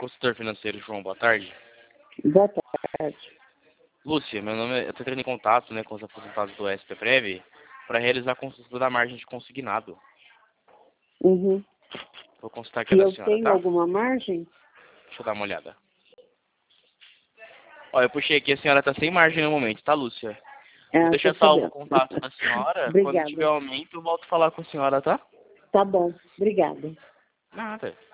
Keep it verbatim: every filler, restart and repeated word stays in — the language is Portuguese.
Consultor financeiro, João, boa tarde. Boa tarde. Lúcia, meu nome é... Eu estou entrando em contato, né, com os aposentados do S P Prev para realizar a consulta da margem de consignado. Uhum. Vou consultar aqui Se da eu senhora, tenho tá? alguma margem? Deixa eu dar uma olhada. Ó, eu puxei aqui, a senhora está sem margem no momento, tá, Lúcia? Vou Ah, deixar tô salvo o sabendo. contato da senhora. Quando tiver Obrigada. aumento, eu volto a falar com a senhora, tá? Tá bom. Obrigada. Nada.